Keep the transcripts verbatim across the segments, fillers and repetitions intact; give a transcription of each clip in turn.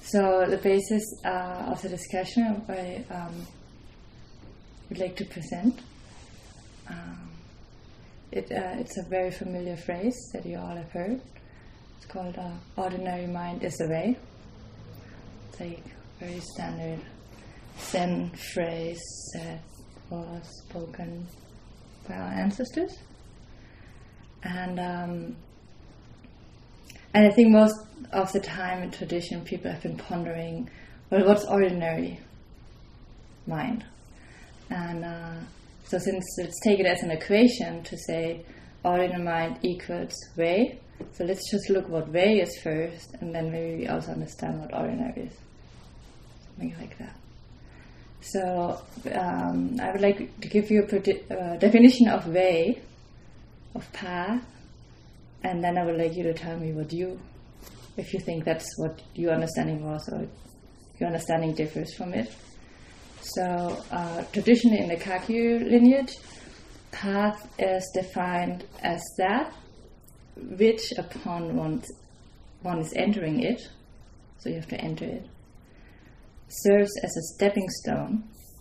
So the basis uh, of the discussion I um, would like to present, um, it, uh, it's a very familiar phrase that you all have heard. It's called uh, ordinary mind is the way. It's like a very standard Zen phrase that was spoken by our ancestors. And um, and I think most of the time in tradition people have been pondering, well, what's ordinary mind? And uh, so since let's take it as an equation to say ordinary mind equals way, so let's just look what way is first, and then maybe we also understand what ordinary is. Something like that. So um, I would like to give you a predi- uh, definition of way, of path, and then I would like you to tell me what you, if you think that's what your understanding was or your understanding differs from it. So uh, traditionally in the Kagyu lineage, path is defined as that which upon one, one is entering it, so you have to enter it, serves as a stepping stone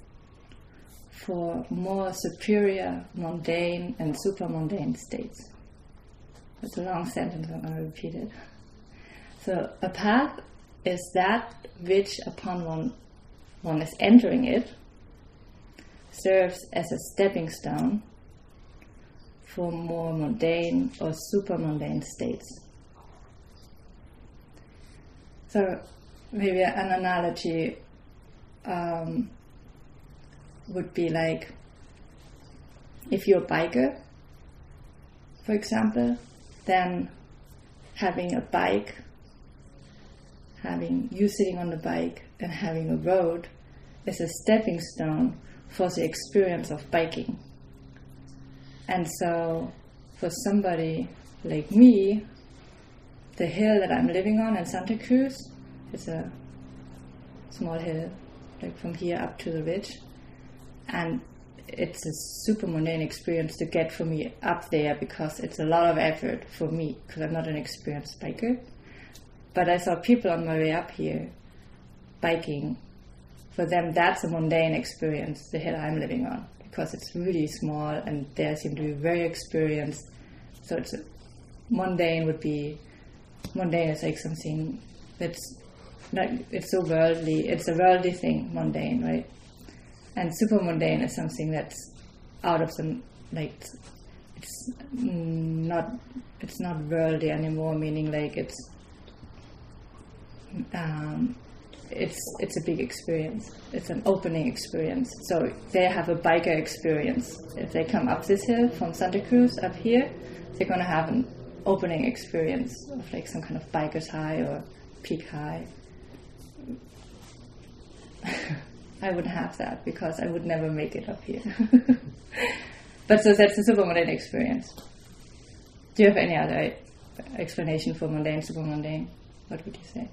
for more superior, mundane and supramundane states. It's a long sentence, I'm going to repeat it. So a path is that which upon one, one is entering it serves as a stepping stone for more mundane or supramundane states. So maybe an analogy um, would be like if you're a biker, for example, then having a bike, having you sitting on the bike and having a road is a stepping stone for the experience of biking. And so for somebody like me, the hill that I'm living on in Santa Cruz, it's a small hill, like from here up to the ridge, and it's a super mundane experience to get for me up there because it's a lot of effort for me because I'm not an experienced biker. But I saw people on my way up here biking. For them, that's a mundane experience, the hill I'm living on, because it's really small and they seem to be very experienced. So it's a, mundane would be mundane is like something that's not, it's so worldly, it's a worldly thing, mundane, right? And super mundane is something that's out of the, like, it's not, it's not worldly anymore, meaning like it's, um, it's it's a big experience. It's an opening experience. So they have a biker experience. If they come up this hill from Santa Cruz up here, they're going to have an opening experience of like some kind of biker's high or peak high. I wouldn't have that because I would never make it up here. But so that's the super mundane experience. Do you have any other explanation for mundane, super mundane? What would you say?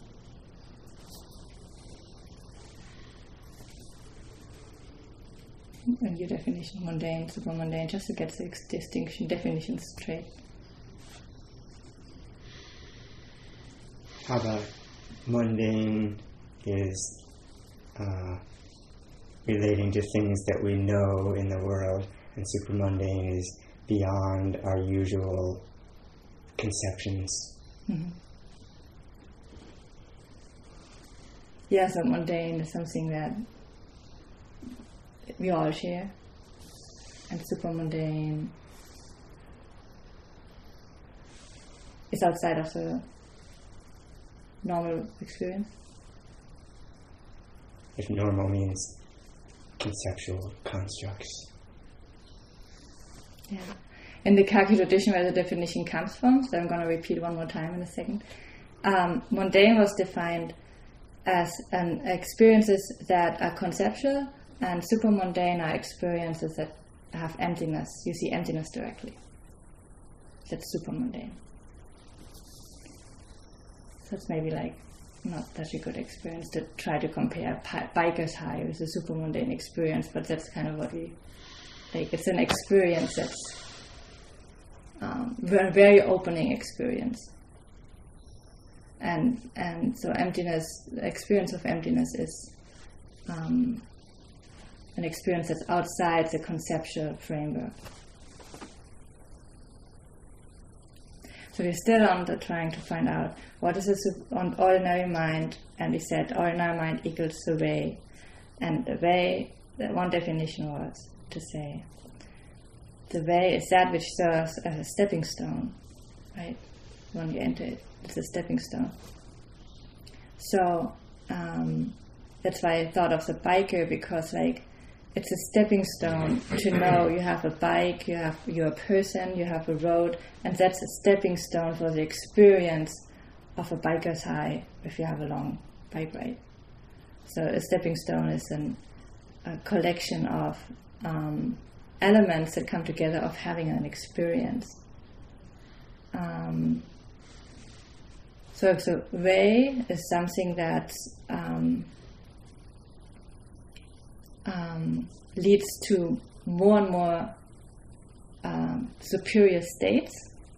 And your definition, mundane, super mundane, just to get the distinction, definition straight. How about mundane is uh, relating to things that we know in the world, and super mundane is beyond our usual conceptions. Mm-hmm. Yeah, so mundane is something that we all share, and super mundane is outside of the normal experience. If normal means conceptual constructs. Yeah. In the Kagyu tradition where the definition comes from, so I'm going to repeat one more time in a second, um, mundane was defined as an experiences that are conceptual, and super mundane are experiences that have emptiness. You see emptiness directly. That's super mundane. So it's maybe like not such a good experience to try to compare pi- biker's high with a super mundane experience, but that's kind of what we like. It's an experience that's um, a very opening experience. and and so emptiness, the experience of emptiness is um, an experience that's outside the conceptual framework. So we're still on the trying to find out what is an ordinary mind, and we said ordinary mind equals the way, and the way, the one definition was to say the way is that which serves as a stepping stone, right? When you enter it, it's a stepping stone. So um, that's why I thought of the biker, because like it's a stepping stone to know you have a bike, you have you're a person, you have a road, and that's a stepping stone for the experience of a biker's high if you have a long bike ride. So a stepping stone is an, a collection of um, elements that come together of having an experience. Um, so if the way is something that um, um, leads to more and more um, superior states,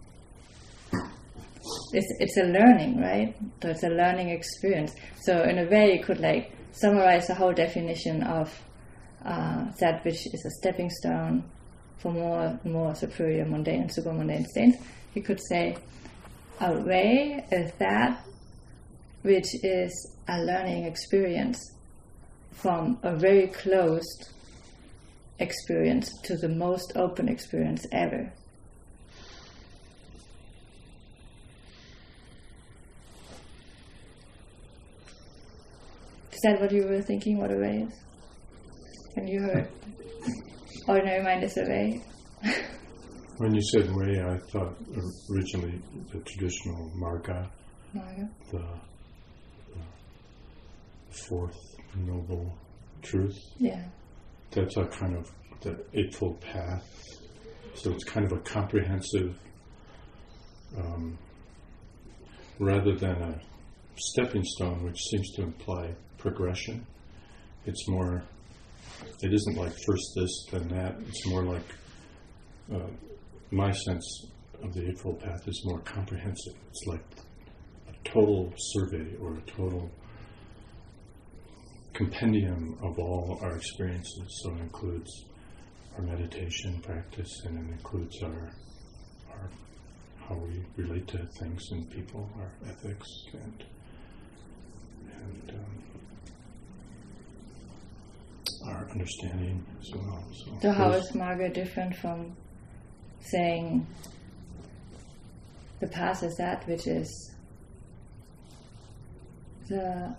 it's, it's a learning, right? So it's a learning experience. So in a way you could like summarize the whole definition of uh, that which is a stepping stone for more more superior mundane and super mundane states. You could say a way is that which is a learning experience from a very closed experience to the most open experience ever. Is that what you were thinking, what a way is? When you heard ordinary mind is a way? When you said way, I thought originally the traditional Marga, Marga. The, the fourth noble truth. Yeah. That's a kind of the Eightfold Path. So it's kind of a comprehensive, um, rather than a stepping stone, which seems to imply progression. It's more, it isn't like first this, then that. It's more like, uh, my sense of the Eightfold Path is more comprehensive. It's like a total survey or a total compendium of all our experiences. So it includes our meditation practice, and it includes our, our how we relate to things and people, our ethics, and and um, our understanding as well. So, so how is Marga different from saying the path is that which is the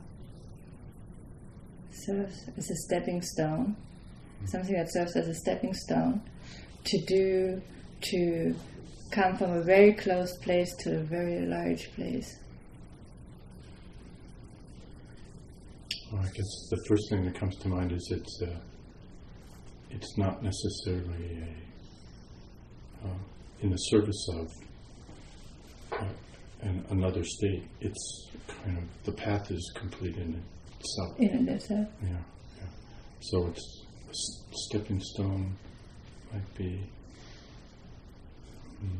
serves as a stepping stone, mm-hmm. something that serves as a stepping stone to do, to come from a very close place to a very large place? Well, I guess the first thing that comes to mind is it's uh, it's not necessarily a Uh, in the service of uh, an, another state. It's kind of, the path is complete in itself. In itself. Yeah, yeah. So it's a s- stepping stone might be um,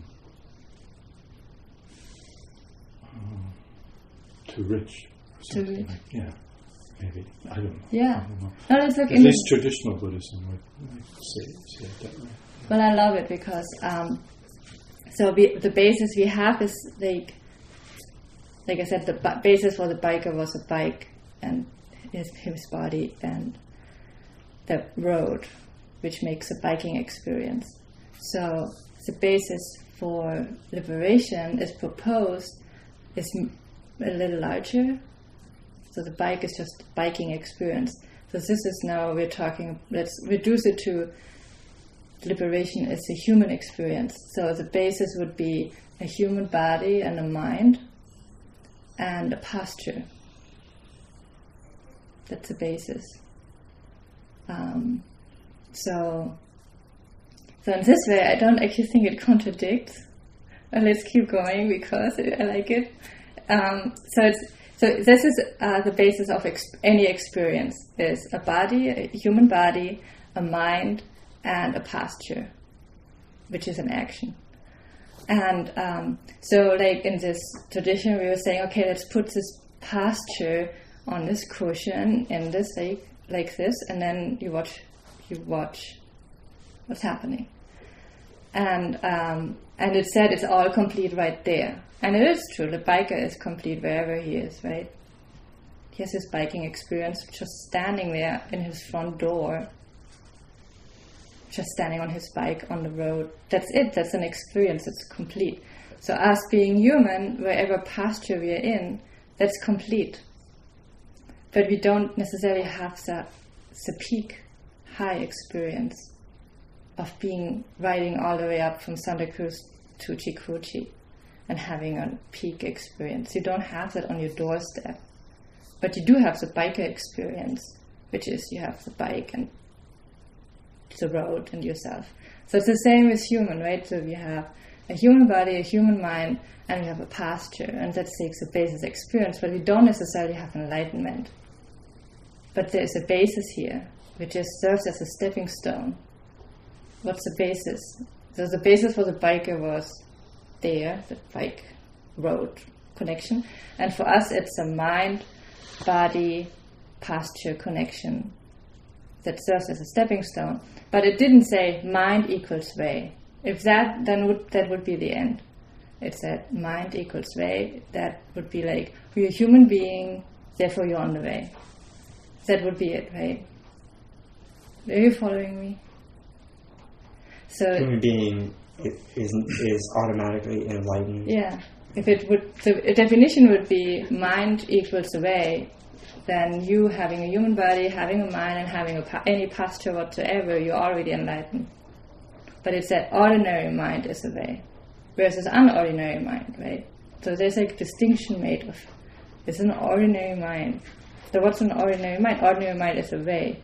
uh, too rich. Or Too something rich. Like, yeah, maybe. I don't know. Yeah. I don't know. No, let's look At in least traditional Buddhism would like, say, say it that way. Well, I love it because um, so we, the basis we have is like, like I said, the b- basis for the biker was a bike and his his body and the road, which makes a biking experience. So the basis for liberation is proposed is m- a little larger. So the bike is just biking experience. So this is now we're talking. Let's reduce it to. Liberation is a human experience. So the basis would be a human body and a mind and a posture. That's the basis. Um, so, so in this way, I don't actually think it contradicts. But let's keep going because I like it. Um, so it's so this is uh, the basis of ex- any experience: is a body, a human body, a mind, and a posture, which is an action. And um, so, like in this tradition, we were saying, okay, let's put this posture on this cushion in this like like this, and then you watch you watch what's happening. And um, and it said it's all complete right there, and it is true. The biker is complete wherever he is, right? He has his biking experience just standing there in his front door, just standing on his bike on the road. That's it. That's an experience. It's complete. So us being human, wherever posture we are in, that's complete. But we don't necessarily have the, the peak high experience of being riding all the way up from Santa Cruz to Chikuchi and having a peak experience. You don't have that on your doorstep. But you do have the biker experience, which is you have the bike and the road and yourself. So it's the same with human, right? So we have a human body, a human mind, and we have a posture, and that takes a basis experience, but we don't necessarily have enlightenment. But there is a basis here, which just serves as a stepping stone. What's the basis? So the basis for the biker was there, the bike road connection, and for us it's a mind, body, posture connection that serves as a stepping stone. But it didn't say mind equals way. If that, then would that would be the end. It said mind equals way. That would be like, you're a human being, therefore you're on the way. That would be it, right? Are you following me? So human being is is automatically enlightened. Yeah. If it would, the definition would be mind equals way, then you having a human body, having a mind, and having a, any posture whatsoever, you're already enlightened. But it's that ordinary mind is a way, versus unordinary mind, right? So there's like distinction made of, it's an ordinary mind. So what's an ordinary mind? Ordinary mind is a way.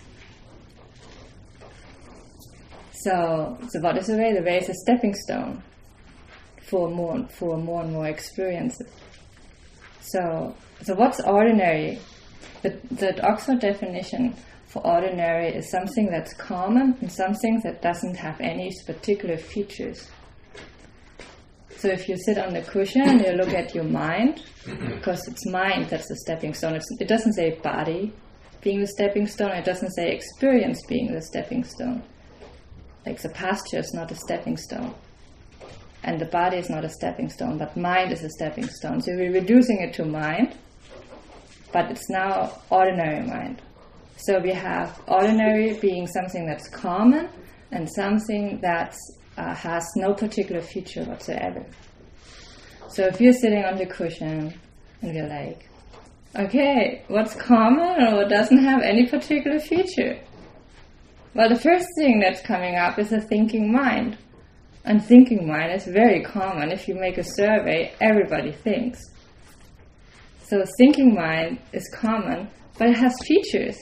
So, so what is the way? The way is a stepping stone for more, for more and more experiences. So, so what's ordinary? The, the Oxford definition for ordinary is something that's common and something that doesn't have any particular features. So if you sit on the cushion and you look at your mind, because it's mind that's the stepping stone. It's, it doesn't say body being the stepping stone. It doesn't say experience being the stepping stone. Like the posture is not a stepping stone. And the body is not a stepping stone, but mind is a stepping stone. So we're reducing it to mind, but it's now ordinary mind. So we have ordinary being something that's common and something that uh, has no particular feature whatsoever. So if you're sitting on the cushion and you're like, okay, what's common or what doesn't have any particular feature? Well, the first thing that's coming up is a thinking mind. And thinking mind is very common. If you make a survey, everybody thinks. So thinking mind is common, but it has features.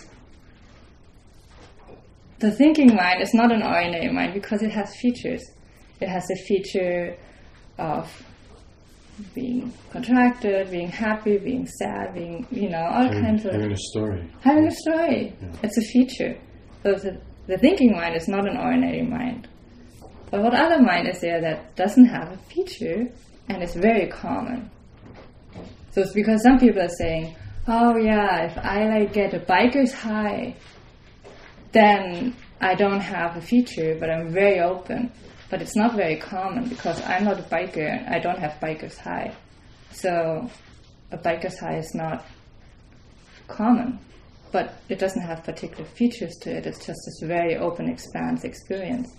The thinking mind is not an ordinary mind because it has features. It has a feature of being contracted, being happy, being sad, being, you know, all having, kinds of... Having a story. Having a story. Yeah. It's a feature. So the, the thinking mind is not an ordinary mind. But what other mind is there that doesn't have a feature and is very common? So it's because some people are saying, oh yeah, if I like get a biker's high, then I don't have a feature, but I'm very open. But it's not very common because I'm not a biker and I don't have biker's high. So a biker's high is not common, but it doesn't have particular features to it. It's just this very open, expanse experience.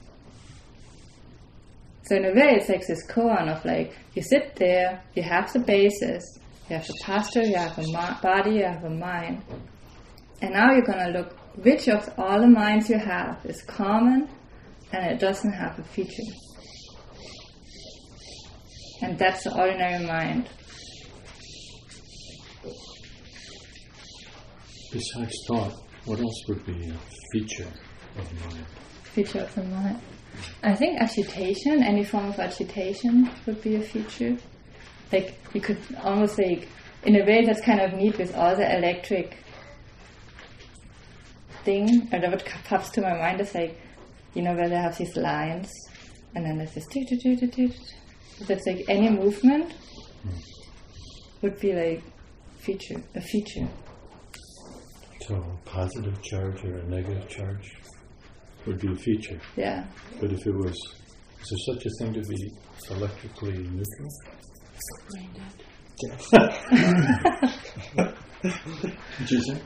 So in a way, it's like this koan of like, you sit there, you have the basis, you have the posture, you have a ma- body, you have a mind. And now you're going to look which of all the minds you have is common and it doesn't have a feature. And that's the ordinary mind. Besides thought, what else would be a feature of mind? Feature of the mind. I think agitation, any form of agitation would be a feature. Like, you could almost like, in a way that's kind of neat with all the electric thing, or what pops to my mind is like, you know, where they have these lines, and then there's this, So that's like any movement would be like feature, a feature. So a positive charge or a negative charge would be a feature. Yeah. But if it was, is there such a thing to be electrically neutral? Yes. Did you say?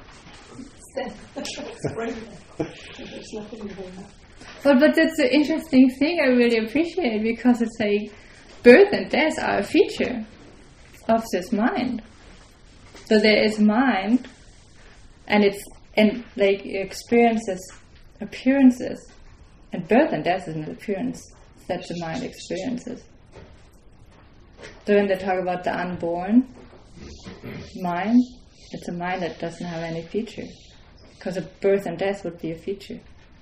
But but that's the interesting thing I really appreciate, because it's like birth and death are a feature of this mind. So there is mind, and it's and like experiences, appearances, and birth and death is an appearance that the mind experiences. So when they talk about the unborn mind, it's a mind that doesn't have any feature, because a birth and death would be a feature.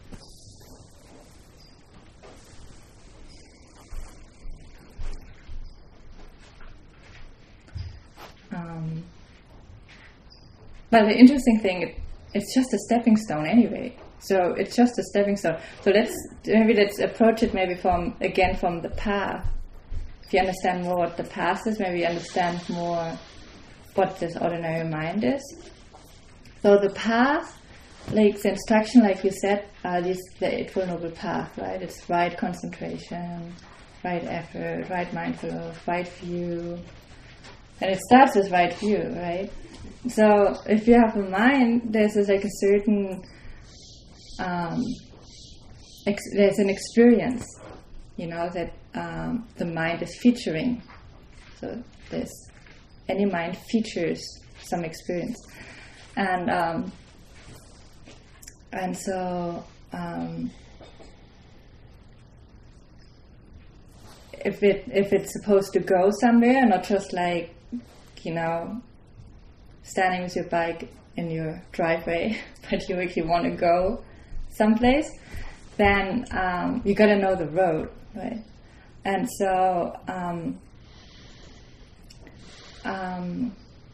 Um, but the interesting thing, it, it's just a stepping stone anyway. So it's just a stepping stone. So let's maybe let's approach it maybe from again from the path. If you understand more what the path is, maybe you understand more what this ordinary mind is. So the path, like the instruction, like you said, uh, is the Eightfold Noble Path, right? It's right concentration, right effort, right mindfulness, right view. And it starts with right view, right? So if you have a mind, there's like a certain, um, ex- there's an experience, you know, that um, the mind is featuring. So there's, any mind features some experience. And um, and so um, if it if it's supposed to go somewhere, not just like, you know, standing with your bike in your driveway, but you actually want to go someplace, then um, you got to know the road, right? And so um, um,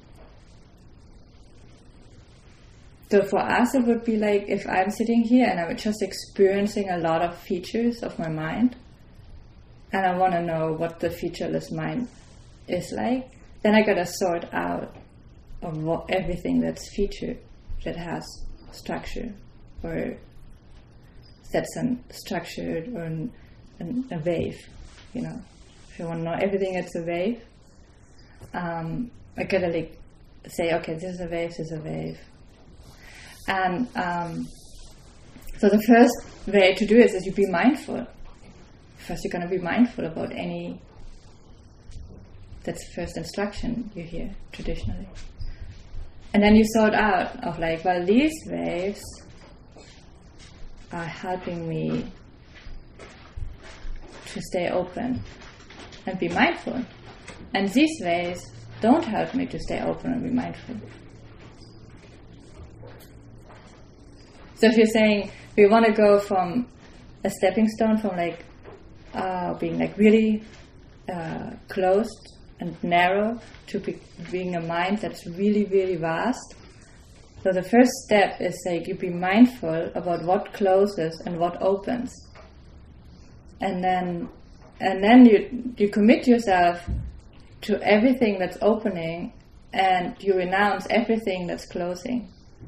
so for us it would be like if I'm sitting here and I'm just experiencing a lot of features of my mind, and I want to know what the featureless mind is like, then I got to sort out of what, everything that's featured, that has structure, or that's an structured or an, an, a wave, you know. If you want to know everything that's a wave, um, I gotta like say, okay, this is a wave, this is a wave. And um, so the first way to do it is you be mindful. First you're going to be mindful about any, that's the first instruction you hear traditionally. And then you sort out of like, well, these waves are helping me to stay open and be mindful. And these waves don't help me to stay open and be mindful. So if you're saying we want to go from a stepping stone from like uh, being like really uh, closed and narrow to be, being a mind that's really, really vast. So the first step is like you be mindful about what closes and what opens. And then and then you you commit yourself to everything that's opening, and you renounce everything that's closing.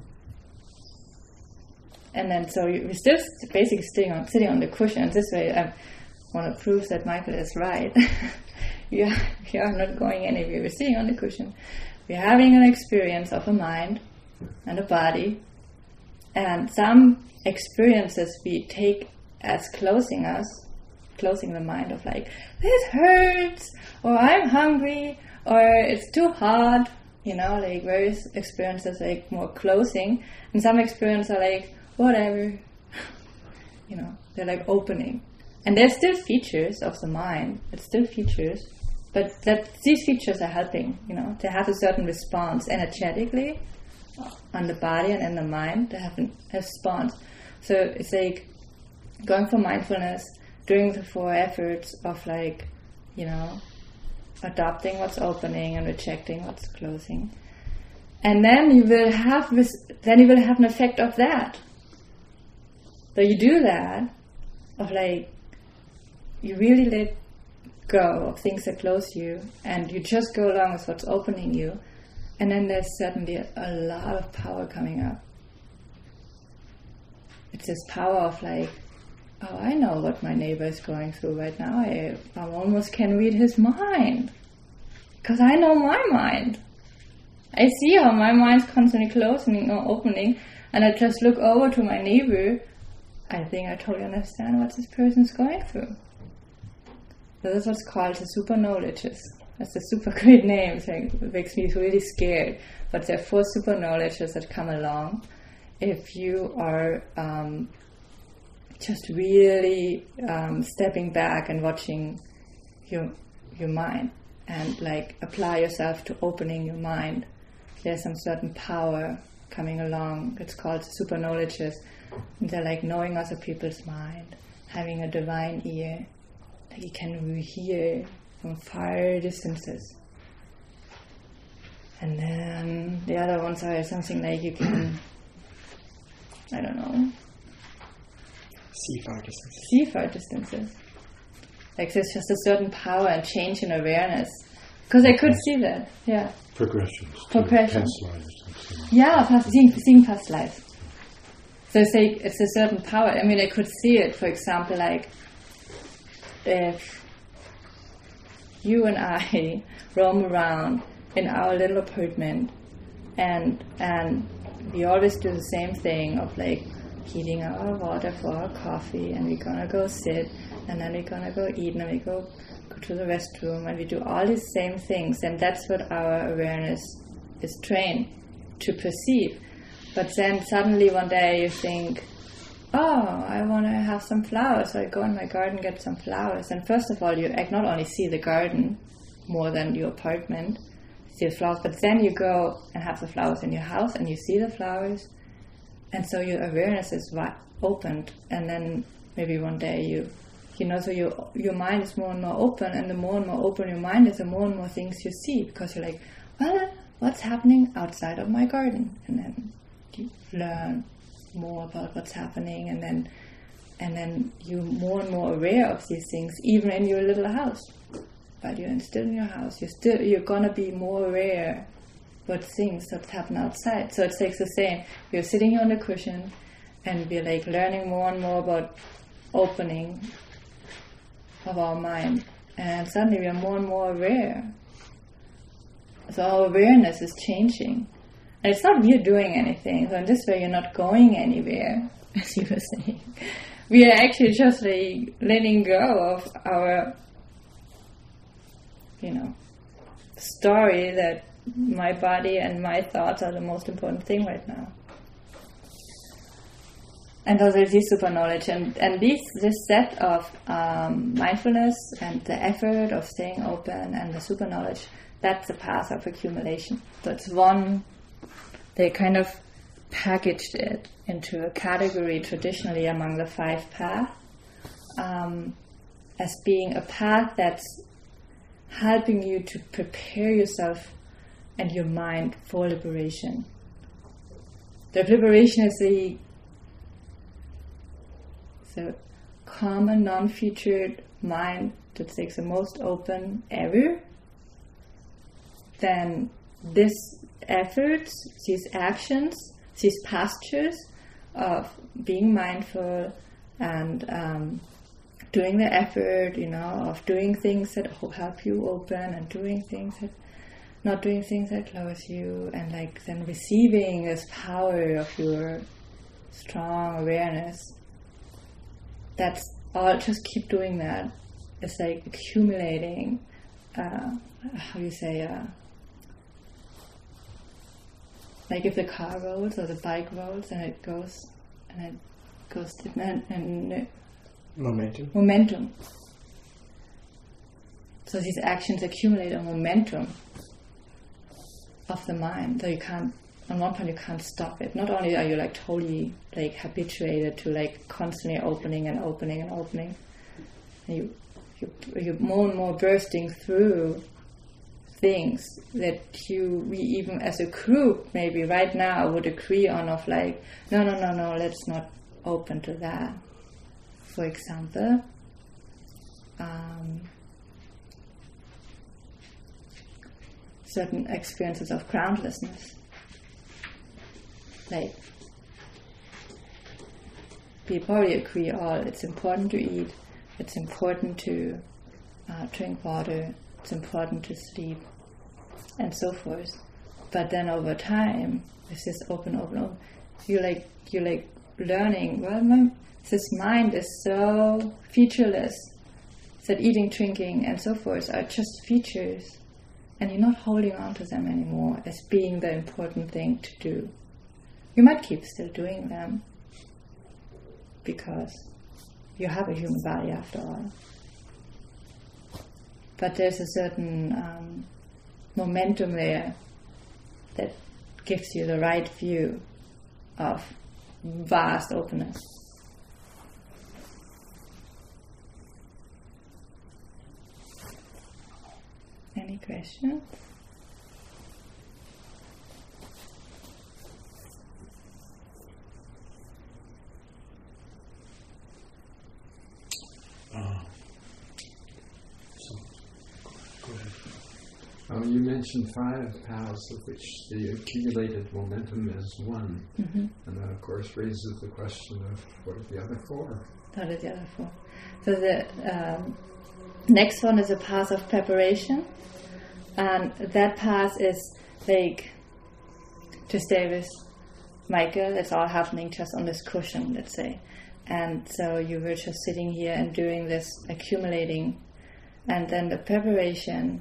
And then so you, you're still basically sitting on, sitting on the cushion. This way I want to prove that Michael is right. you, are, you are not going anywhere. We're sitting on the cushion. We're having an experience of a mind and a body. And some experiences we take as closing us, closing the mind of like, this hurts, or I'm hungry, or it's too hard. You know, like various experiences like more closing. And some experiences are like, whatever, you know, they're like opening. And there's still features of the mind, it's still features, but that these features are helping, you know, they have a certain response energetically on the body and in the mind, they have a response. So it's like going for mindfulness, doing the four efforts of like, you know, adopting what's opening and rejecting what's closing. And then you will have this, then you will have an effect of that. So you do that, of like, you really let go, of things that close you, and you just go along with what's opening you, and then there's suddenly a, a lot of power coming up. It's this power of like, oh, I know what my neighbor is going through right now. I, I almost can read his mind. Because I know my mind. I see how my mind's constantly closing or opening, and I just look over to my neighbor. I think I totally understand what this person's going through. So this is what's called the super knowledges. That's a super great name. So it makes me really scared. But there are four super knowledges that come along if you are um, just really um, stepping back and watching your your mind, and like apply yourself to opening your mind. There's some certain power coming along. It's called super knowledges. And they're like knowing other people's mind, having a divine ear, that you can hear from far distances. And then the other ones are something like you can, I don't know, see far distances. See far distances. Like there's just a certain power and change in awareness. Because I could see that, yeah. Progressions. Progression. Past lives. Yeah, past, seeing, seeing past lives. So it's, like, it's a certain power. I mean, I could see it, for example, like if you and I roam around in our little apartment and and we always do the same thing of like heating our water for our coffee, and we're gonna go sit, and then we're gonna go eat, and then we go go to the restroom, and we do all these same things, and that's what our awareness is trained to perceive. But then suddenly one day you think, oh, I want to have some flowers, so I go in my garden, get some flowers. And first of all, you not only see the garden more than your apartment, see the flowers, but then you go and have the flowers in your house, and you see the flowers, and so your awareness is wi- opened. And then maybe one day you, you know, so your your mind is more and more open, and the more and more open your mind is, the more and more things you see, because you're like, well, what's happening outside of my garden? And then you learn more about what's happening, and then and then you're more and more aware of these things, even in your little house. But you're still in your house. You're still you're gonna be more aware what things that happen outside. So it's like the same. We're sitting here on the cushion, and we're like learning more and more about opening of our mind, and suddenly we are more and more aware. So our awareness is changing. And it's not we're doing anything. So in this way, you're not going anywhere, as you were saying. We are actually just like letting go of our, you know, story that my body and my thoughts are the most important thing right now. And those are these super knowledge, and and these this set of um, mindfulness and the effort of staying open and the super knowledge. That's the path of accumulation. So it's one. They kind of packaged it into a category traditionally among the five paths um, as being a path that's helping you to prepare yourself and your mind for liberation. The liberation is the, the common, non-featured mind that's like the most open ever. Then this efforts, these actions, these postures of being mindful and um, doing the effort, you know, of doing things that help you open and doing things that, not doing things that close you, and like then receiving this power of your strong awareness. That's all, just keep doing that. It's like accumulating, uh, how do you say, uh, like if the car rolls or the bike rolls, and it goes, and it goes to and, and momentum. Momentum. So these actions accumulate a momentum of the mind. So you can't, on one point, you can't stop it. Not only are you like totally like habituated to like constantly opening and opening and opening, and you you you're more and more bursting through things that you, we even as a group maybe right now would agree on of like, no, no, no, no, let's not open to that. For example, um, certain experiences of groundlessness. Like, we probably agree all, it's important to eat, it's important to uh, drink water, it's important to sleep, and so forth. But then over time, it's just open, open, open. You like, you like learning, well, my, this mind is so featureless that eating, drinking, and so forth are just features, and you're not holding on to them anymore as being the important thing to do. You might keep still doing them, because you have a human body after all. But there's a certain um, momentum there that gives you the right view of vast openness. Any questions? Um, you mentioned five paths, of which the accumulated momentum is one, mm-hmm. and that, of course, raises the question of what are the other four? What are the other four? So the um, next one is a path of preparation, and that path is like, to stay with Michael, it's all happening just on this cushion, let's say. And so you were just sitting here and doing this accumulating, and then the preparation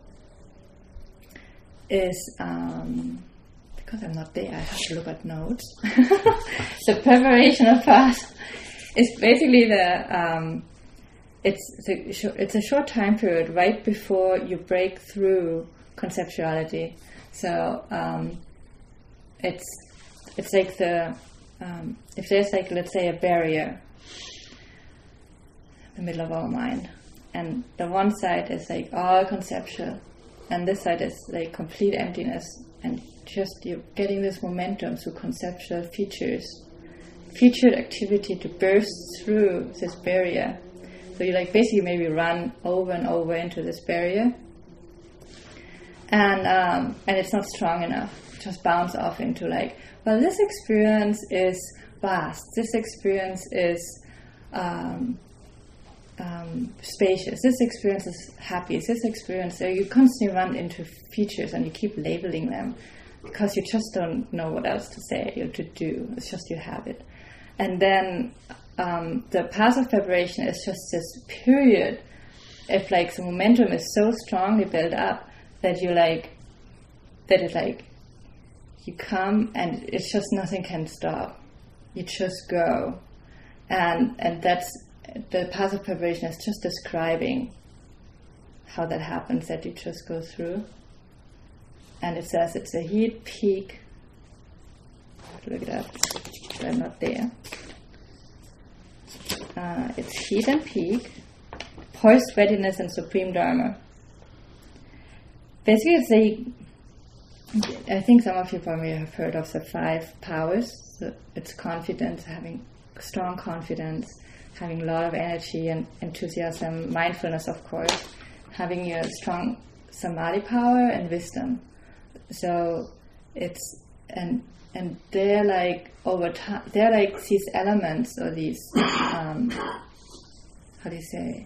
is, um, because I'm not there, I have to look at notes. The preparation of path is basically the, um, it's, the, it's a short time period right before you break through conceptuality. So um, it's it's like the, um, if there's like, let's say, a barrier in the middle of our mind, and the one side is like all conceptual, and this side is like complete emptiness, and just you're getting this momentum through conceptual features, featured activity to burst through this barrier. So you like basically maybe run over and over into this barrier, and um, and it's not strong enough. Just bounce off into like, well, this experience is vast. This experience is um, Um, spacious. This experience is happy. This experience, so you constantly run into features and you keep labeling them because you just don't know what else to say or to do. It's just you have it. And then um, the path of preparation is just this period. If like the momentum is so strongly built up that you like, that it like, you come and it's just nothing can stop. You just go, and and that's. The path of preparation is just describing how that happens, that you just go through. And it says it's a heat peak. I have to look it up. I'm not there. Uh, it's heat and peak, poised readiness, and supreme dharma. Basically, it's a, I think some of you probably have heard of the five powers. So it's confidence, having strong confidence, having a lot of energy and enthusiasm, mindfulness, of course, having a strong samadhi power and wisdom. So it's, and and they're like over time, they're like these elements or these, um, how do you say,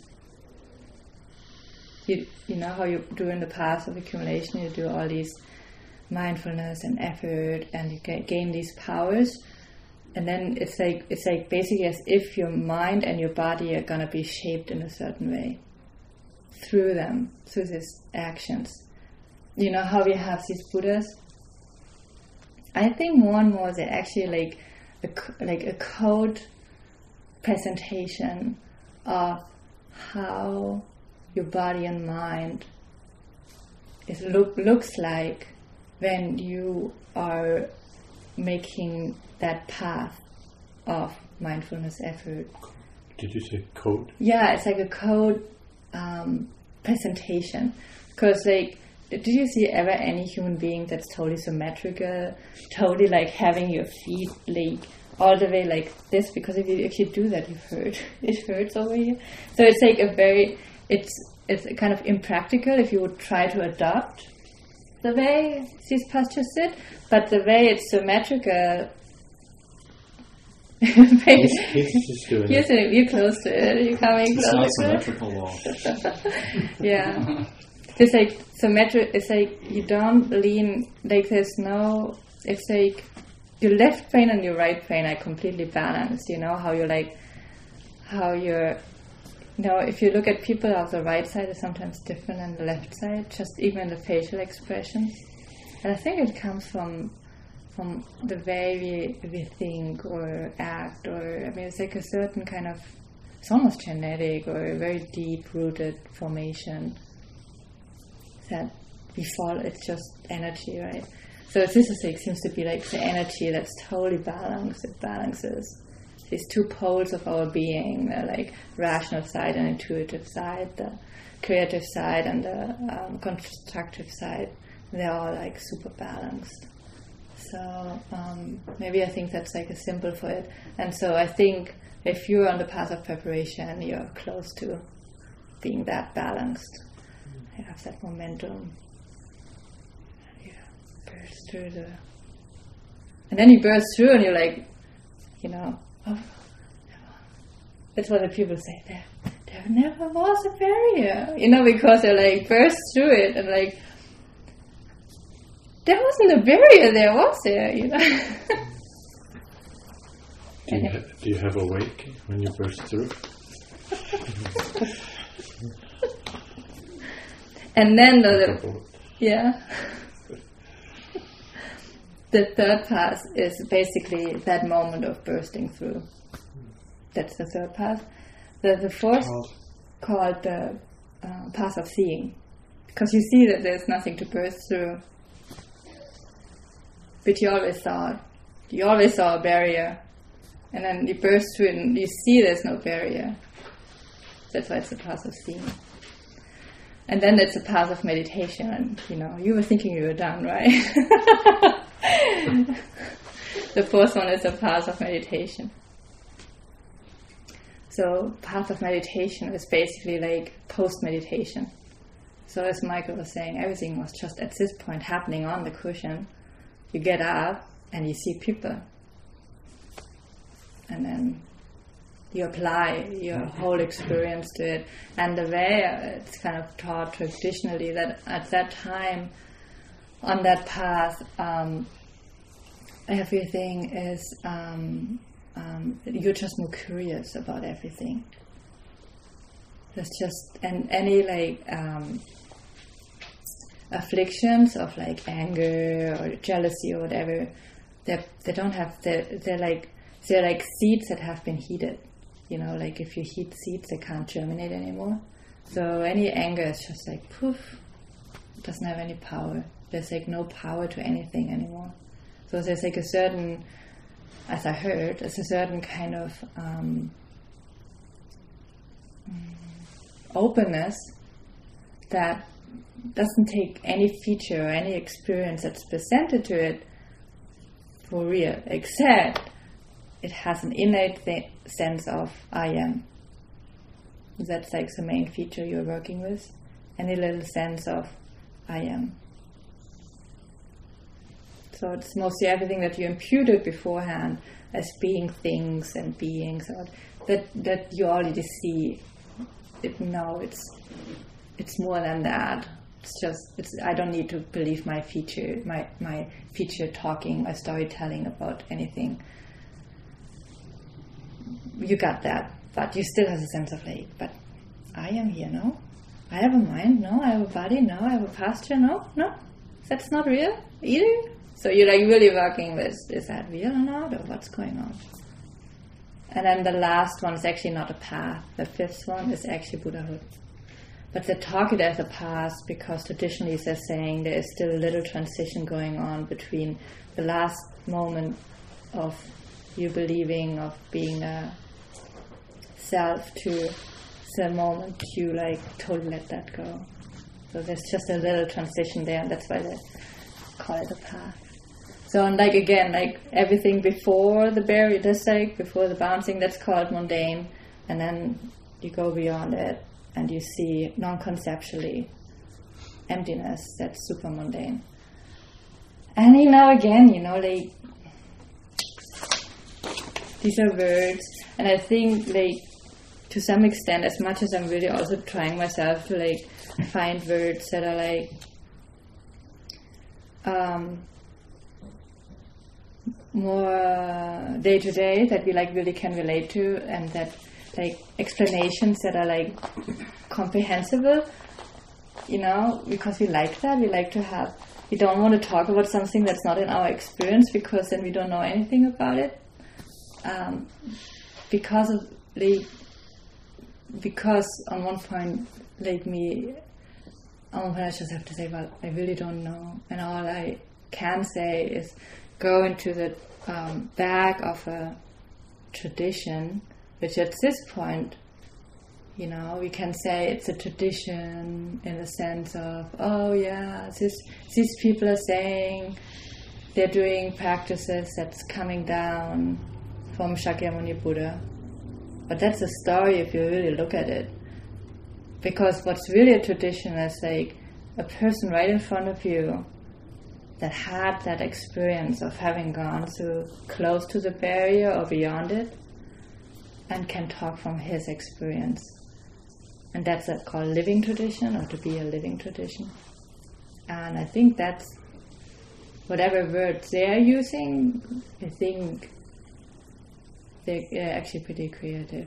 you you know how you do in the path of accumulation, you do all these mindfulness and effort, and you get, gain these powers. And then it's like it's like basically as if your mind and your body are gonna be shaped in a certain way through them, through these actions. You know how we have these Buddhas? I think more and more they're actually like a, like a code presentation of how your body and mind is look looks like when you are making that path of mindfulness effort. Did you say code? Yeah, it's like a code um, presentation. Because like, did you see ever any human being that's totally symmetrical, totally like having your feet like all the way like this? Because if you if you do that, you hurt. It hurts over here. So it's like a very, it's it's kind of impractical if you would try to adopt the way these postures sit, but the way it's symmetrical. he's, he's just doing you're, it. you're close to it. You're coming It's close not to it. symmetrical though. Yeah. It's like symmetric. It's like you don't lean. Like there's no. It's like your left brain and your right brain are completely balanced. You know how you're like, how you're. You know, if you look at people of the right side, is sometimes different than the left side. Just even the facial expressions, and I think it comes from from the way we we think or act, or I mean, it's like a certain kind of. It's almost genetic or a very deep-rooted formation. That we fall, it's just energy, right? So this is like, seems to be like the energy that's totally balanced. It balances these two poles of our being, the like rational side and intuitive side, the creative side and the um, constructive side. They're all like super balanced. So um, maybe I think that's like a symbol for it. And so I think if you're on the path of preparation, you're close to being that balanced. You have that momentum. You burst through the, and then you burst through, and you're like, you know, oh, that's what the people say. There, there never was a barrier, you know, because they're like burst through it, and like there wasn't a barrier there, was there? You know. Do you, ha- do you have a wake when you burst through? And then the, the yeah, the third path is basically that moment of bursting through. That's the third path. The the fourth Called? called the uh, path of seeing, because you see that there's nothing to burst through, but you always saw it. You always saw a barrier, and then you burst through it, and you see there's no barrier. That's why it's the path of seeing. And then it's a path of meditation, and you know, you were thinking you were done, right? The fourth one is a path of meditation. So, path of meditation is basically like post-meditation. So as Michael was saying, everything was just at this point happening on the cushion. You get up and you see people. And then you apply your whole experience to it. And the way it's kind of taught traditionally that at that time, on that path, um, everything is, um, um, you're just more curious about everything. There's just, and any like um, afflictions of like anger or jealousy or whatever, they they don't have, they're, they're like, they're like seeds that have been heated. You know, like if you heat seeds, they can't germinate anymore. So any anger is just like poof, it doesn't have any power. There's like no power to anything anymore. So there's like a certain, as I heard, there's a certain kind of um, openness that doesn't take any feature or any experience that's presented to it for real, except it has an innate th- sense of I am. That's like the main feature you're working with. Any little sense of I am. So it's mostly everything that you imputed beforehand as being things and beings, or that that you already see. It, no, it's it's more than that. It's just it's. I don't need to believe my feature, my my feature talking, my storytelling about anything. You got that, but you still have a sense of like, but I am here, no? I have a mind, no? I have a body, no? I have a posture, no? No? That's not real either? So you're like really working with, is that real or not? Or what's going on? And then the last one is actually not a path. The fifth one is actually Buddhahood. But they talk it as a path because traditionally they're saying there is still a little transition going on between the last moment of you believing of being a self to the moment you like totally let that go. So there's just a little transition there, and that's why they call it a path. So and like again, like everything before the barrier, that's like before the bouncing, that's called mundane, and then you go beyond it and you see non-conceptually emptiness, that's super mundane. And you know, again, you know, like, these are words, and I think, like, to some extent, as much as I'm really also trying myself to, like, find words that are, like, um, more day to day, that we, like, really can relate to, and that, like, explanations that are, like, comprehensible, you know, because we like that, we like to have, we don't want to talk about something that's not in our experience, because then we don't know anything about it. Um, because of, like, because on one point, like me, on one point I just have to say, well, I really don't know, and all I can say is go into the um, back of a tradition, which at this point, you know, we can say it's a tradition in the sense of, oh yeah, this, these people are saying they're doing practices that's coming down from Shakyamuni Buddha. But that's a story if you really look at it. Because what's really a tradition is like a person right in front of you that had that experience of having gone through close to the barrier or beyond it and can talk from his experience. And that's a, called living tradition, or to be a living tradition. And I think that's whatever words they're using, I think they're actually pretty creative,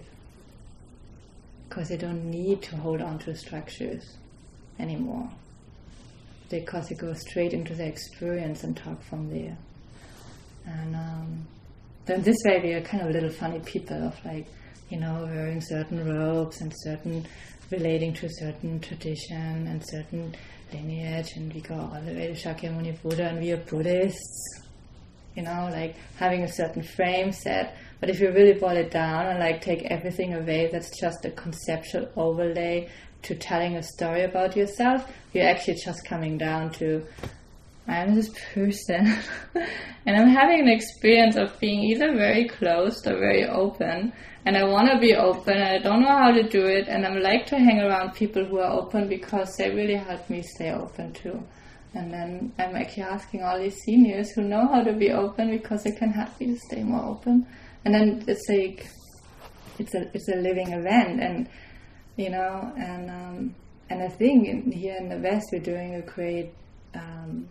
because they don't need to hold on to structures anymore, because they go straight into their experience and talk from there. And um, then this way we are kind of little funny people of, like, you know, wearing certain robes and certain relating to certain tradition and certain lineage, and we go all the way to Shakyamuni Buddha, and we are Buddhists, you know, like having a certain frame set. But if you really boil it down and, like, take everything away, that's just a conceptual overlay to telling a story about yourself. You're actually just coming down to, I'm this person and I'm having an experience of being either very closed or very open, and I want to be open and I don't know how to do it, and I like to hang around people who are open because they really help me stay open too. And then I'm actually asking all these seniors who know how to be open because they can help me to stay more open. And then it's like, it's a it's a living event, and you know, and um, and I think in, here in the West we're doing a great, um,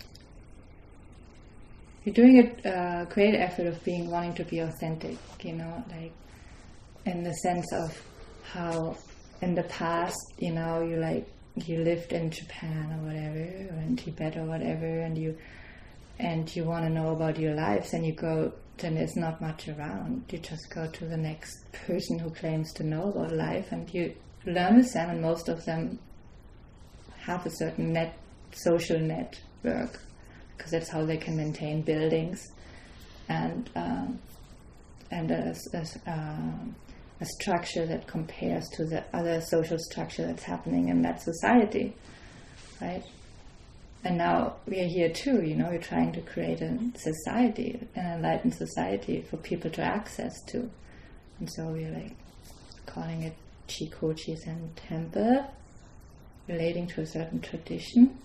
we're doing a uh, great effort of being wanting to be authentic, you know, like in the sense of how in the past, you know, you like you lived in Japan or whatever, or in Tibet or whatever, and you and you want to know about your lives, and you go. Then there's not much around. You just go to the next person who claims to know about life, and you learn with them, and most of them have a certain net, social network, because that's how they can maintain buildings, and um, and a, a, uh, a structure that compares to the other social structure that's happening in that society, right? And now we are here too, you know, we're trying to create a society, an enlightened society for people to access to. And so we're like calling it Chikochi Zen Temple, relating to a certain tradition.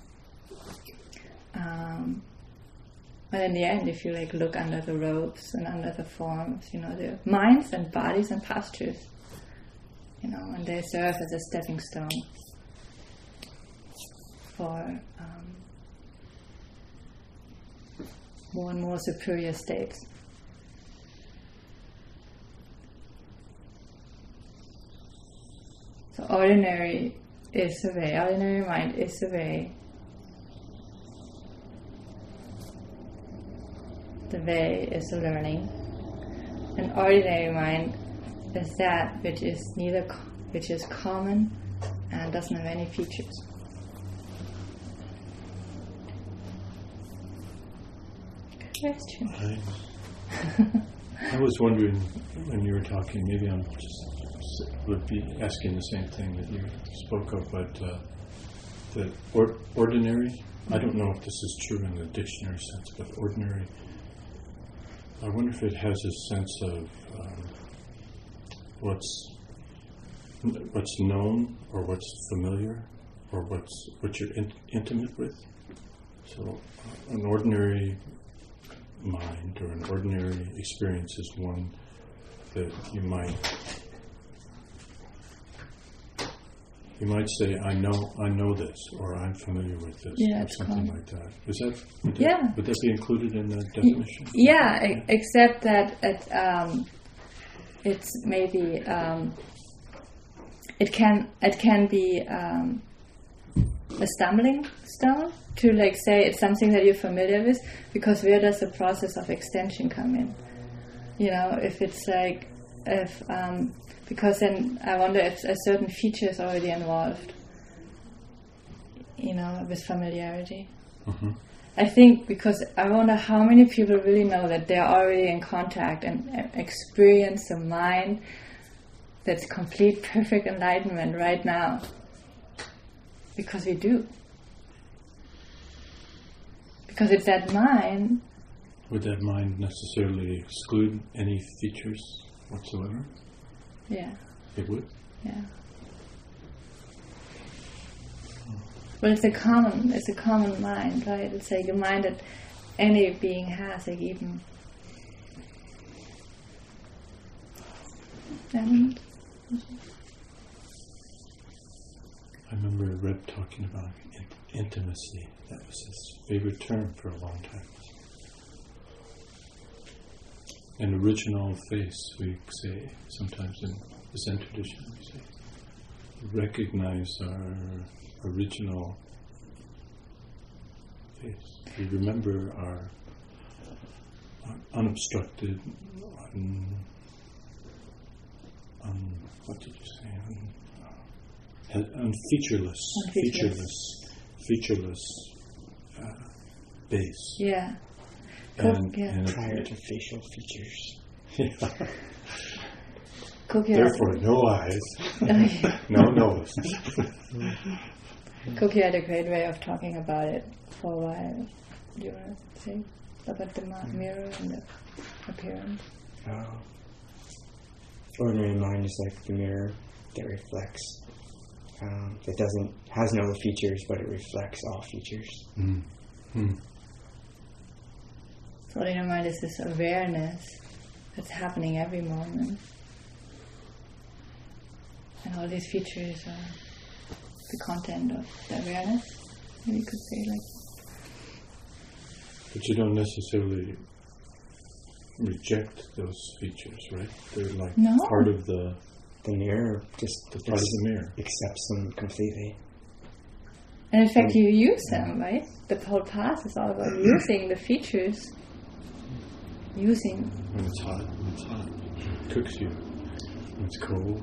Um, but in the end, if you like look under the robes and under the forms, you know, they're minds and bodies and postures, you know, and they serve as a stepping stone for um, more and more superior states. So ordinary is the way, ordinary mind is the way. The way is the learning. And ordinary mind is that which is neither, co- which is common and doesn't have any features. Question. I, I was wondering when you were talking, maybe I'm just would be asking the same thing that you spoke of, but uh, the or, ordinary, I don't know if this is true in the dictionary sense, but ordinary, I wonder if it has a sense of um, what's what's known or what's familiar or what's what you're in, intimate with. So uh, an ordinary mind or an ordinary experience is one that you might you might say, I know I know this, or I'm familiar with this, Yeah, or it's something common. like that. Is that would, Yeah. that would that be included in the definition? Yeah, e- except that it, um, it's maybe um, it can it can be um, a stumbling stone to like say it's something that you're familiar with, because where does the process of extension come in? You know, if it's like if um, because then I wonder if a certain feature is already involved. You know, with familiarity. Mm-hmm. I think because I wonder how many people really know that they're already in contact and uh, experience a mind that's complete, perfect enlightenment right now. Because we do. Because it's that mind. Would that mind necessarily exclude any features whatsoever? Yeah, It would? yeah. Well, it's a common, it's a common mind, right? It's like a mind that any being has, like even. And I remember Reb talking about in- intimacy. That was his favorite term for a long time. An original face, we say, sometimes in the Zen tradition, we say, recognize our original face. We remember our uh, unobstructed, un, un, what did you say? Un, uh, unfeatureless, Unfeatureless. featureless, featureless uh, base. yeah. Cool. And, Yeah. and Prior to facial features. yeah. Koki Therefore, no eyes, had, no nose. Koki had a great way of talking about it for a while. Do you want to say about the ma- mirror and the appearance? Oh. Ordinary mind is like the mirror that reflects. Um, that doesn't has no features, but it reflects all features. Mm. Mm. So ordinary mind is this awareness that's happening every moment. And all these features are the content of the awareness. Maybe you could say like But you don't necessarily reject those features, right? They're like No. part of the, The mirror just the part of the mirror. accepts them completely. and in fact you use them, right? The whole path is all about using the features. Using When it's hot, when it's hot, it cooks you. When it's cold,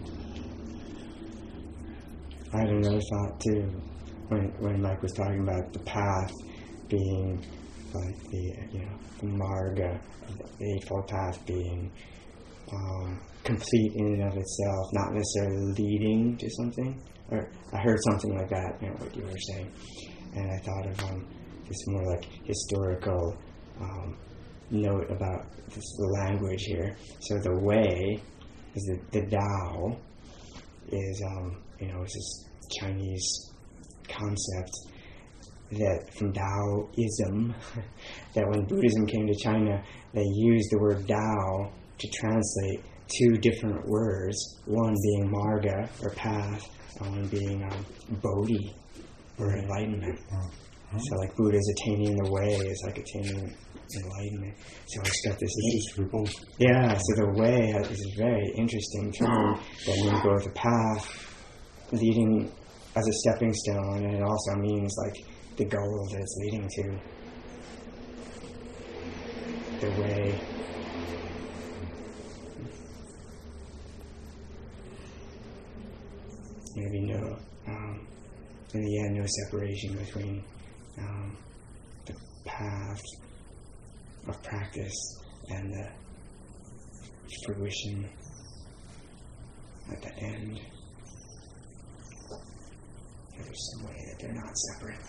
I had another thought too, when when Mike was talking about the path being like the you know the marga, the eightfold path being um, complete in and of itself, not necessarily leading to something. Or I heard something like that, you know, what you were saying, and I thought of um, this more like historical um, note about this, the language here. So the way is the, the Tao is um, you know it's this Chinese concept that from Taoism that when Buddhism came to China they used the word Tao to translate two different words, one being marga or path and one being um, bodhi or enlightenment. oh, oh. So like Buddha's attaining the way is like attaining enlightenment. So it's got this It's just for both. yeah, so the way has, is a very interesting term that means go with the path leading as a stepping stone, and it also means like the goal that it's leading to. The way. Maybe no, um, in the end, no separation between um, the path of practice and the fruition at the end. There's some way that they're not separate.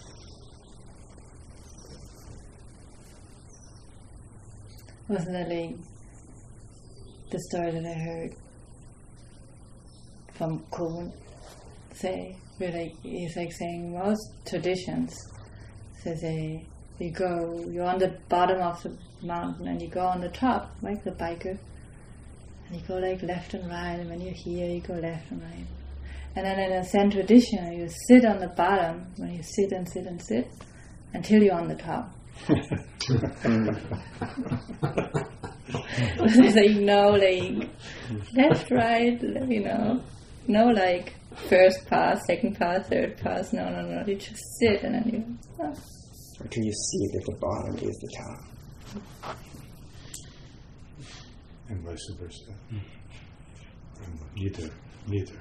wasn't that like the story that I heard from Kuhn say, where like he's like saying most traditions, so they You go, you're on the bottom of the mountain and you go on the top, like the biker. And you go like left and right, and when you're here, you go left and right. And then in a Zen tradition, you sit on the bottom, when you sit and sit and sit, until you're on the top. There's like no like left, right, you know, no like first pass, second pass, third pass. No, no, no. You just sit and then you. Oh. Until you see that the bottom is the top. And vice versa. Mm. And neither, neither.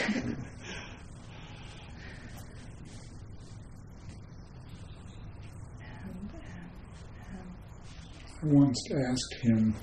I once asked him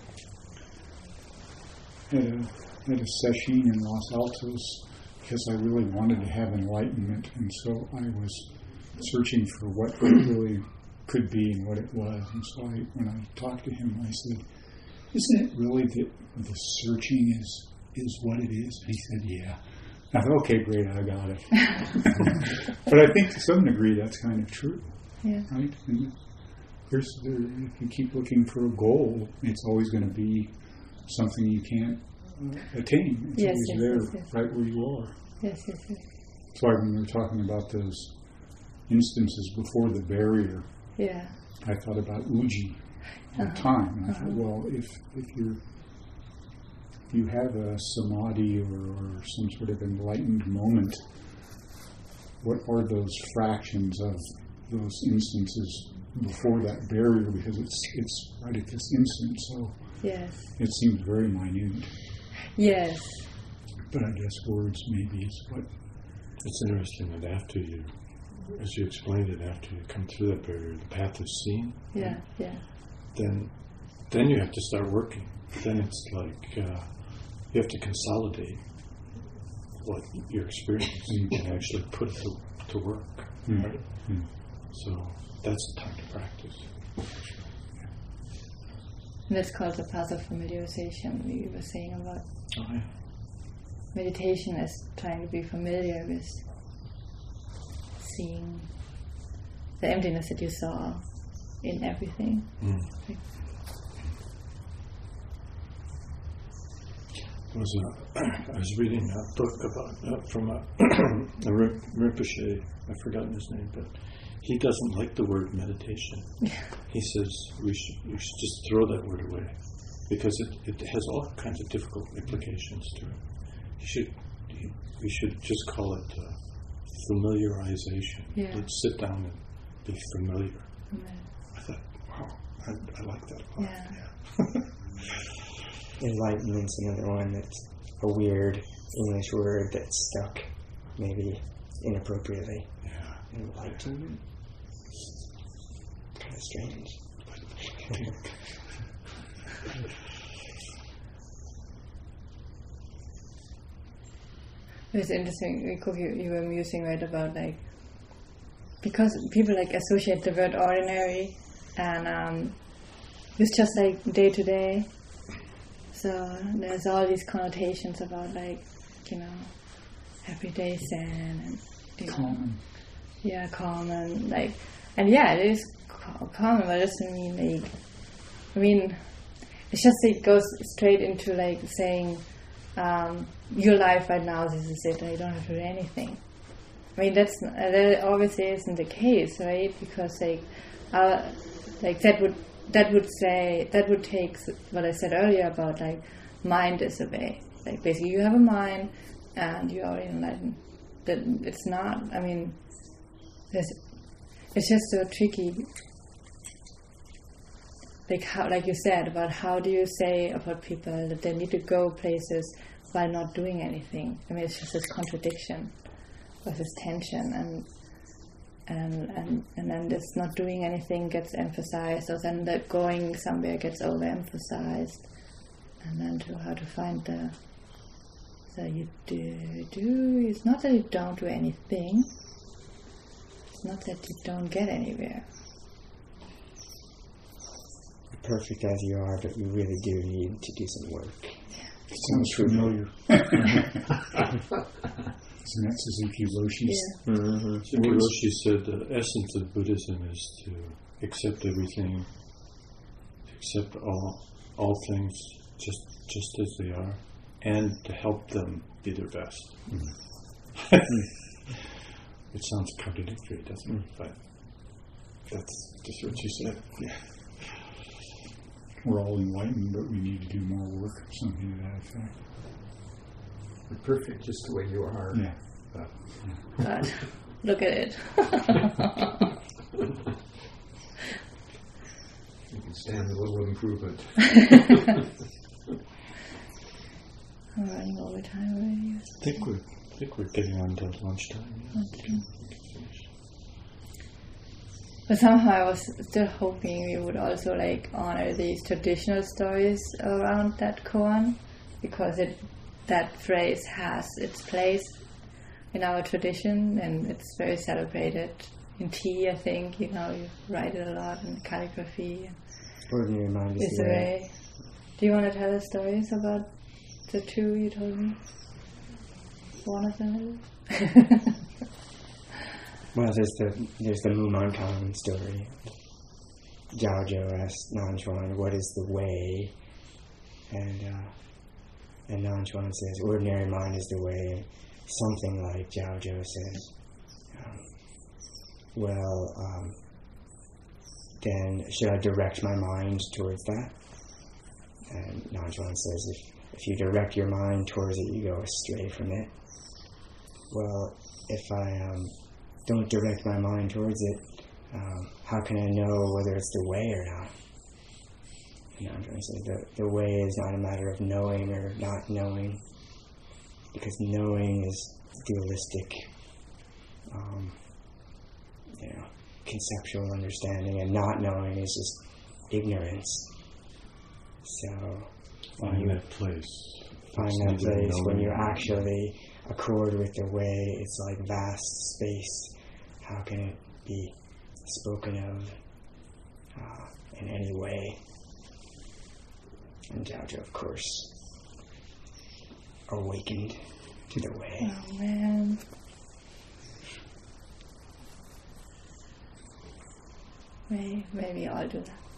at a, at a session in Los Altos because I really wanted to have enlightenment, and so I was searching for what it really could be and what it was. And so I, when I talked to him, I said, "Isn't it really that the searching is is what it is?" And he said, "Yeah." I thought, "Okay, great, I got it." But I think to some degree that's kind of true, yeah. right? And there's, there, if you keep looking for a goal, it's always going to be something you can't uh, attain. It's yes, always yes, there, yes, yes. right where you are. Yes, yes, yes. So when we were talking about those instances before the barrier, yeah. I thought about Uji all the uh-huh. time. And I uh-huh. thought, well, if if you're if you have a samadhi or, or some sort of enlightened moment, what are those fractions of those instances before that barrier? Because it's it's right at this instant, so yes. it seems very minute. Yes. But I guess words maybe is what. It's interesting that after you, as you explained it, after you come through that barrier, the path is seen. Yeah, yeah. Then, then you have to start working. Then it's like uh, you have to consolidate what you're experiencing, so you can actually put it to, to work. Mm. Right? Mm. So that's the time to practice. And that's called the path of familiarization. We were saying about Oh yeah. meditation as trying to be familiar with seeing the emptiness that you saw in everything. Mm. I was, uh, I was reading a book about uh, from a, a Rinpoche. I've forgotten his name, but he doesn't like the word meditation. He says we should you should just throw that word away because it, it has all kinds of difficult implications to it. You should you, we should just call it uh, familiarization. Yeah. Let's sit down and be familiar. Right. I thought, wow, I, I like that a lot. Yeah. Yeah. Enlightenment's another one that's a weird English word that's stuck, maybe inappropriately. Yeah. Enlightenment? Kind of strange. It's interesting, you, you were musing right about like, because people like associate the word ordinary and um, it's just like day to day. So there's all these connotations about like, you know, everyday Zen and you know, Common. yeah, common, like, and yeah, it is co- common, but it doesn't mean like, I mean, it's just it goes straight into like saying, um, your life right now, this is it, and you don't have to do anything. I mean, that's uh, that obviously isn't the case, right? Because like, uh, like that would that would say that would take what I said earlier about like mind is a way. Like basically, you have a mind, and you are enlightened. That it's not. I mean, there's, it's just so tricky. Like how, like you said about how do you say about people that they need to go places while not doing anything? I mean, it's just this contradiction, or this tension, and and and and then this not doing anything gets emphasized, or then the going somewhere gets overemphasized, and then to how to find the so you do do. It's not that you don't do anything. It's not that you don't get anywhere. Perfect as you are, but you really do need to do some work. Sounds familiar. So that's Suzuki Roshi's. Yeah. Mm-hmm. Suzuki Roshi said the essence of Buddhism is to accept everything, accept all all things just just as they are, and to help them be their best. Mm. It sounds contradictory, doesn't it? But that's just what you said. Yeah. We're all enlightened, but we need to do more work, something to that effect. You're perfect just the way you are. Yeah. But, But look at it. you can stand a little improvement. I'm running over time already. I think we're I think we're getting on to lunchtime. Yeah. Okay. But somehow I was still hoping we would also like honor these traditional stories around that koan, because it that phrase has its place in our tradition and it's very celebrated in tea. I think, you know, you write it a lot in calligraphy. Ordinary mind is It's the a way. way. Do you want to tell us stories about the two you told me? One of them. Well, there's the there's the Mumonkan story. Jiao Zhou asks Nanchuan, "What is the way?" And uh, and Nanchuan says, "Ordinary mind is the way." Something like Jiao Zhou says, um, "Well, um, then should I direct my mind towards that?" And Nanchuan says, "If if you direct your mind towards it, you go astray from it." Well, if I um, don't direct my mind towards it, um, how can I know whether it's the way or not? And I'm trying to say the, the way is not a matter of knowing or not knowing, because knowing is dualistic, um, you know, conceptual understanding, and not knowing is just ignorance. So when Find you that place. find It's that neither place when knowing you nor- actually accord with the way, it's like vast space. How can it be spoken of uh, in any way? And Jiao Zhou, of course, awakened to the way. Oh man. Maybe, maybe I'll do that.